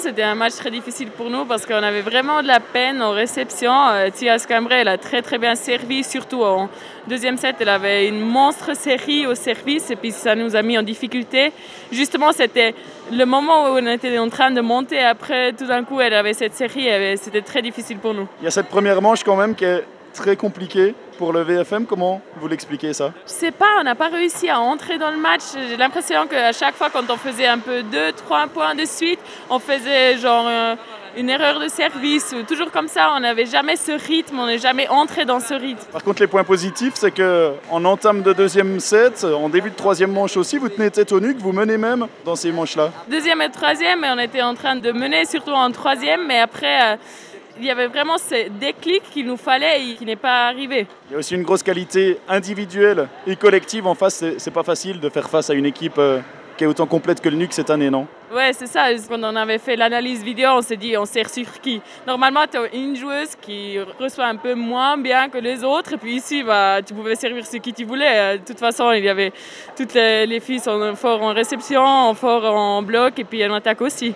C'était un match très difficile pour nous parce qu'on avait vraiment de la peine en réception. Tia Scambray, elle a très très bien servi, surtout en deuxième set, elle avait une monstre série au service et puis ça nous a mis en difficulté. Justement, c'était le moment où on était en train de monter. Après, tout d'un coup, elle avait cette série et c'était très difficile pour nous. Il y a cette première manche quand même qui est très compliquée pour le VFM. Comment vous l'expliquez ça? Je sais pas, on n'a pas réussi à entrer dans le match. J'ai l'impression qu'à chaque fois quand on faisait un peu 2-3 points de suite, on faisait genre une erreur de service ou toujours comme ça. On n'avait jamais ce rythme, on n'est jamais entré dans ce rythme. Par contre, les points positifs, c'est qu'en entame de deuxième set, en début de troisième manche aussi, vous tenez tête au nu, que vous menez même dans ces manches-là. Deuxième et troisième, on était en train de mener, surtout en troisième, mais après... il y avait vraiment ce déclic qu'il nous fallait et qui n'est pas arrivé. Il y a aussi une grosse qualité individuelle et collective en face. C'est pas facile de faire face à une équipe qui est autant complète que le NUC cette année, non? Ouais, c'est ça. Quand on avait fait l'analyse vidéo, on s'est dit on sert sur qui. Normalement, tu as une joueuse qui reçoit un peu moins bien que les autres. Et puis ici, tu pouvais servir sur qui tu voulais. De toute façon, il y avait toutes les filles sont fortes en réception, fortes en bloc et puis en attaque aussi.